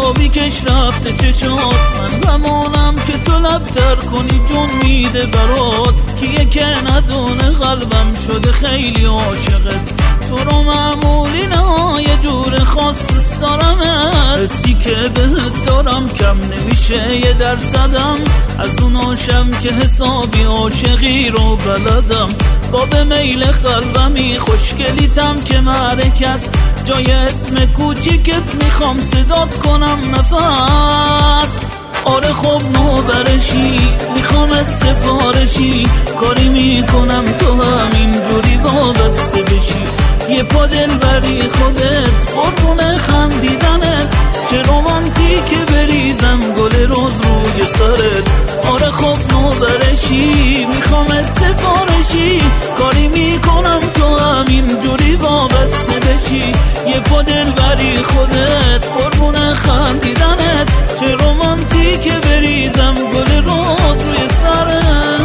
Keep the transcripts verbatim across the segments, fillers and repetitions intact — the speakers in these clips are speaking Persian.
آبی کش رفته چشات، من غمانم که تو لبتر کنی جون میده برات، کیه که ندونه قلبم شده خیلی عاشقت، تو رو معمولی نه یه جور خاص دوست دارم، حسی که بهت دارم کم نمیشه یه درصدم، از اون آشم که حسابی عاشقی رو بلدم، با به میل قلبمی خوشگلیتم که معرکت، جای اسم کوچیکت میخوام صدات کنم نفس. آره خب نوبرشی میخوامت سفارشی، کاری میکنم تو همین جوری وابسته بشی، یه پا دل بری خودت قربون خندیدنت، چه رومانتیکه بریزم گل روز روی سرت. آره خب نوبرشی میخوامت سفارشی، کاری میکنم تو همین جوری وابسته بشی، یه پا دل بری خودت قربون خندیدنت، چه رومانتیکه بریزم گل روز روی سرت.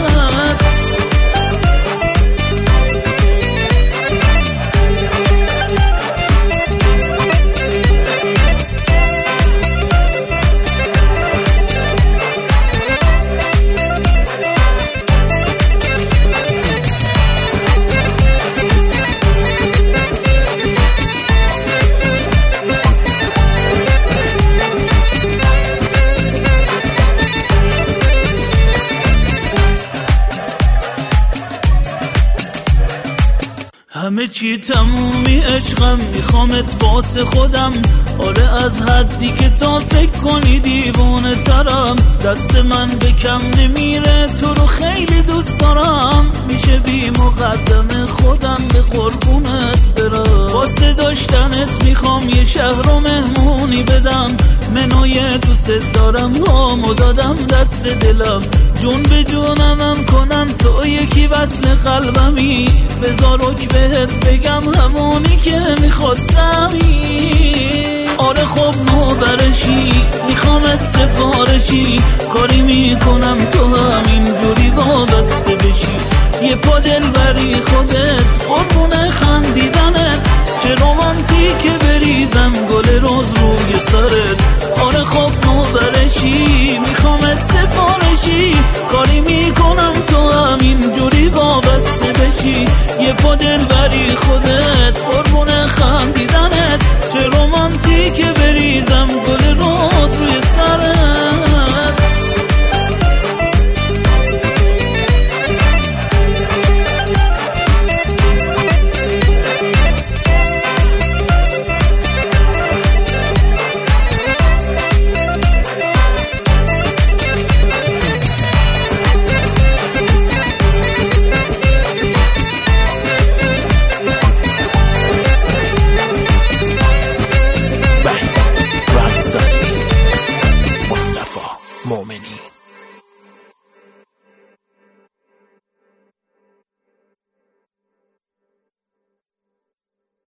همه چی تمومی عشقم، میخوامت واسه خودم، آره از حدی که تا فکر کنی دیوانه ترم، دست من به کم نمیره تو رو خیلی دوست دارم، میشه بی مقدم خودم به قربونت برم، واسه داشتنت میخوام یه شهر و مهمونی بدم، منوی دوست دارم هامو دادم دست دلم، جون به جونمم کنم تو یکی وصل قلبمی، بذار رک بهت بگم همونی که میخواستمی. آره خب نوبرشی میخوامت سفارشی، کاری میکنم تو همین جوری وابسته بشی، یه پا دل بری خودت قربون خندیدنت، چه رومانتیکه بریزم گل روز روی سرت. آره خب نوبرشی میخوامت سفارشی، کاری میکنم تو همین جوری وابسته بشی، یه پا دل بری خودت